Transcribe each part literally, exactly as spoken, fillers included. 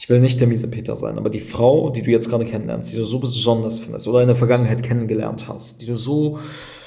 ich will nicht der miese Peter sein, aber die Frau, die du jetzt gerade kennenlernst, die du so besonders findest oder in der Vergangenheit kennengelernt hast, die du so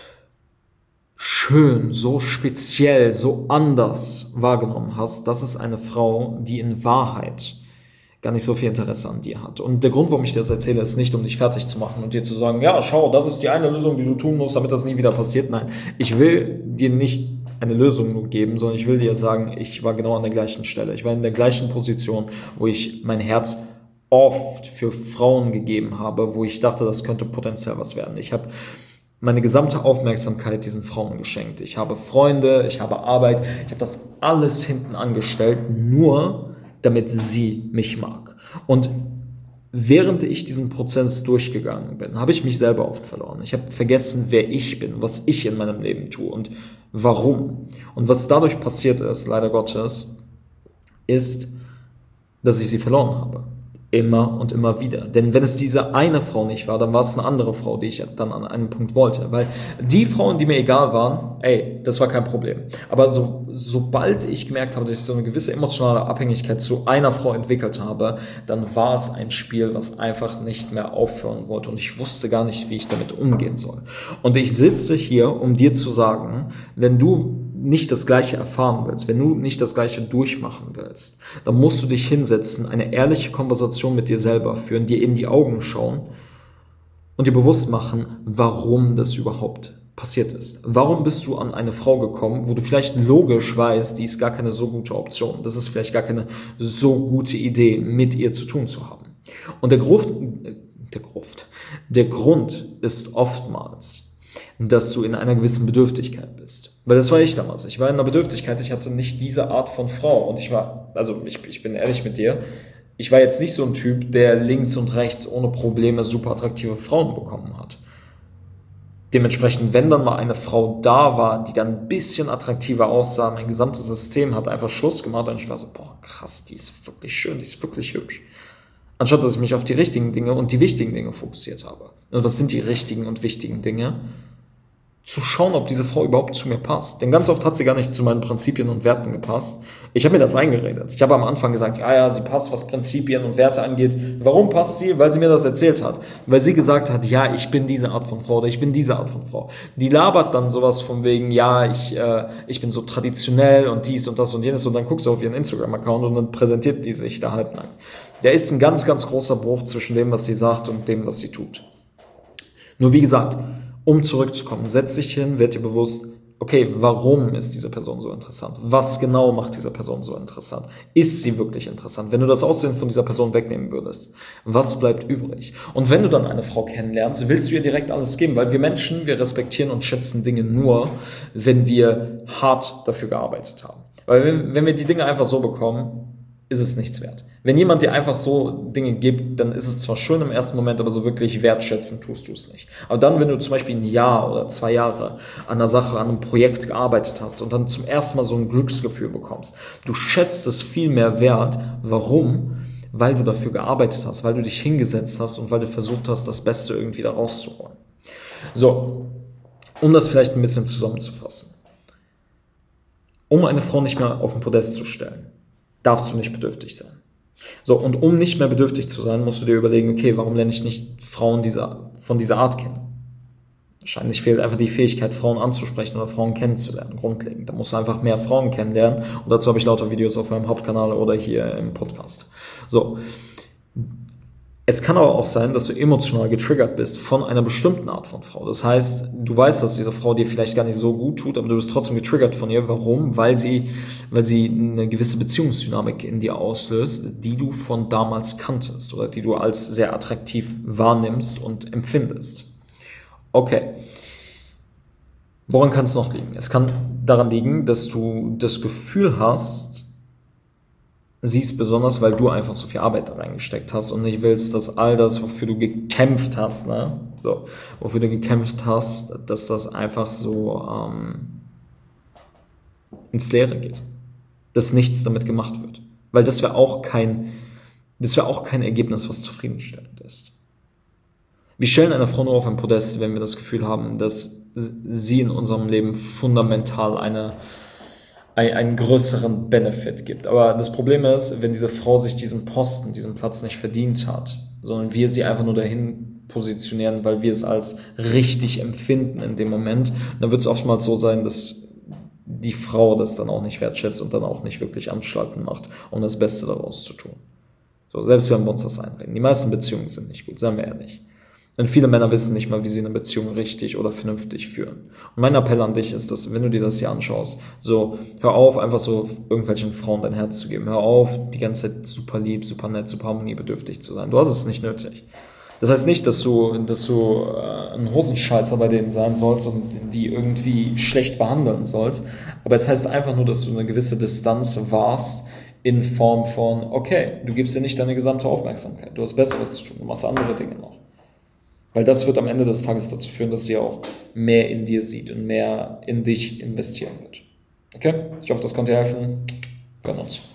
schön, so speziell, so anders wahrgenommen hast, das ist eine Frau, die in Wahrheit gar nicht so viel Interesse an dir hat. Und der Grund, warum ich dir das erzähle, ist nicht, um dich fertig zu machen und dir zu sagen, ja, schau, das ist die eine Lösung, die du tun musst, damit das nie wieder passiert. Nein, ich will dir nicht eine Lösung nur geben, sondern ich will dir sagen, ich war genau an der gleichen Stelle. Ich war in der gleichen Position, wo ich mein Herz oft für Frauen gegeben habe, wo ich dachte, das könnte potenziell was werden. Ich habe meine gesamte Aufmerksamkeit diesen Frauen geschenkt. Ich habe Freunde, ich habe Arbeit, ich habe das alles hinten angestellt, nur damit sie mich mag. Und während ich diesen Prozess durchgegangen bin, habe ich mich selber oft verloren. Ich habe vergessen, wer ich bin, was ich in meinem Leben tue und warum. Und was dadurch passiert ist, leider Gottes, ist, dass ich sie verloren habe. Immer und immer wieder. Denn wenn es diese eine Frau nicht war, dann war es eine andere Frau, die ich dann an einem Punkt wollte. Weil die Frauen, die mir egal waren, ey, das war kein Problem. Aber so, sobald ich gemerkt habe, dass ich so eine gewisse emotionale Abhängigkeit zu einer Frau entwickelt habe, dann war es ein Spiel, was einfach nicht mehr aufhören wollte. Und ich wusste gar nicht, wie ich damit umgehen soll. Und ich sitze hier, um dir zu sagen, wenn du nicht das Gleiche erfahren willst, wenn du nicht das Gleiche durchmachen willst, dann musst du dich hinsetzen, eine ehrliche Konversation mit dir selber führen, dir in die Augen schauen und dir bewusst machen, warum das überhaupt passiert ist. Warum bist du an eine Frau gekommen, wo du vielleicht logisch weißt, die ist gar keine so gute Option, das ist vielleicht gar keine so gute Idee, mit ihr zu tun zu haben. Und der Gruft, der Gruft, der Grund ist oftmals, dass du in einer gewissen Bedürftigkeit bist. Weil das war ich damals. Ich war in einer Bedürftigkeit, ich hatte nicht diese Art von Frau. Und ich war, also ich, ich bin ehrlich mit dir, ich war jetzt nicht so ein Typ, der links und rechts ohne Probleme super attraktive Frauen bekommen hat. Dementsprechend, wenn dann mal eine Frau da war, die dann ein bisschen attraktiver aussah, mein gesamtes System hat einfach Schluss gemacht und ich war so, boah, krass, die ist wirklich schön, die ist wirklich hübsch. Anstatt, dass ich mich auf die richtigen Dinge und die wichtigen Dinge fokussiert habe. Und was sind die richtigen und wichtigen Dinge? Zu schauen, ob diese Frau überhaupt zu mir passt. Denn ganz oft hat sie gar nicht zu meinen Prinzipien und Werten gepasst. Ich habe mir das eingeredet. Ich habe am Anfang gesagt, ja, ja, sie passt, was Prinzipien und Werte angeht. Warum passt sie? Weil sie mir das erzählt hat. Weil sie gesagt hat, ja, ich bin diese Art von Frau oder ich bin diese Art von Frau. Die labert dann sowas von wegen, ja, ich, äh, ich bin so traditionell und dies und das und jenes. Und dann guckst du auf ihren Instagram-Account und dann präsentiert die sich da halbnackt. Da ist ein ganz, ganz großer Bruch zwischen dem, was sie sagt und dem, was sie tut. Nur wie gesagt, um zurückzukommen, setz dich hin, werd dir bewusst, okay, warum ist diese Person so interessant? Was genau macht diese Person so interessant? Ist sie wirklich interessant? Wenn du das Aussehen von dieser Person wegnehmen würdest, was bleibt übrig? Und wenn du dann eine Frau kennenlernst, willst du ihr direkt alles geben, weil wir Menschen, wir respektieren und schätzen Dinge nur, wenn wir hart dafür gearbeitet haben. Weil wenn, wenn wir die Dinge einfach so bekommen, ist es nichts wert. Wenn jemand dir einfach so Dinge gibt, dann ist es zwar schön im ersten Moment, aber so wirklich wertschätzen tust du es nicht. Aber dann, wenn du zum Beispiel ein Jahr oder zwei Jahre an einer Sache, an einem Projekt gearbeitet hast und dann zum ersten Mal so ein Glücksgefühl bekommst, du schätzt es viel mehr wert. Warum? Weil du dafür gearbeitet hast, weil du dich hingesetzt hast und weil du versucht hast, das Beste irgendwie da rauszuholen. So, um das vielleicht ein bisschen zusammenzufassen. Um eine Frau nicht mehr auf den Podest zu stellen, darfst du nicht bedürftig sein. So, und um nicht mehr bedürftig zu sein, musst du dir überlegen, okay, warum lerne ich nicht Frauen dieser, von dieser Art kennen? Wahrscheinlich fehlt einfach die Fähigkeit, Frauen anzusprechen oder Frauen kennenzulernen, grundlegend. Da musst du einfach mehr Frauen kennenlernen und dazu habe ich lauter Videos auf meinem Hauptkanal oder hier im Podcast. So. Es kann aber auch sein, dass du emotional getriggert bist von einer bestimmten Art von Frau. Das heißt, du weißt, dass diese Frau dir vielleicht gar nicht so gut tut, aber du bist trotzdem getriggert von ihr. Warum? Weil sie, weil sie eine gewisse Beziehungsdynamik in dir auslöst, die du von damals kanntest oder die du als sehr attraktiv wahrnimmst und empfindest. Okay. Woran kann es noch liegen? Es kann daran liegen, dass du das Gefühl hast, sie ist besonders, weil du einfach so viel Arbeit da reingesteckt hast und nicht willst, dass all das, wofür du gekämpft hast, ne, so, wofür du gekämpft hast, dass das einfach so ähm, ins Leere geht. Dass nichts damit gemacht wird. Weil das wäre auch kein, das wäre auch kein Ergebnis, was zufriedenstellend ist. Wir stellen eine Frau nur auf ein Podest, wenn wir das Gefühl haben, dass sie in unserem Leben fundamental eine ein, einen größeren Benefit gibt. Aber das Problem ist, wenn diese Frau sich diesen Posten, diesen Platz nicht verdient hat, sondern wir sie einfach nur dahin positionieren, weil wir es als richtig empfinden in dem Moment, dann wird es oftmals so sein, dass die Frau das dann auch nicht wertschätzt und dann auch nicht wirklich Anstalten macht, um das Beste daraus zu tun. So, selbst wenn wir uns das einreden. Die meisten Beziehungen sind nicht gut, seien wir ehrlich. Denn viele Männer wissen nicht mal, wie sie eine Beziehung richtig oder vernünftig führen. Und mein Appell an dich ist, dass, wenn du dir das hier anschaust, so, hör auf, einfach so irgendwelchen Frauen dein Herz zu geben. Hör auf, die ganze Zeit super lieb, super nett, super harmoniebedürftig zu sein. Du hast es nicht nötig. Das heißt nicht, dass du, dass du äh, ein Hosenscheißer bei denen sein sollst und die irgendwie schlecht behandeln sollst. Aber es heißt einfach nur, dass du eine gewisse Distanz wahrst, in Form von, okay, du gibst dir nicht deine gesamte Aufmerksamkeit. Du hast Besseres zu tun, du machst andere Dinge noch. Weil das wird am Ende des Tages dazu führen, dass sie auch mehr in dir sieht und mehr in dich investieren wird. Okay? Ich hoffe, das konnte dir helfen. Wir hören uns.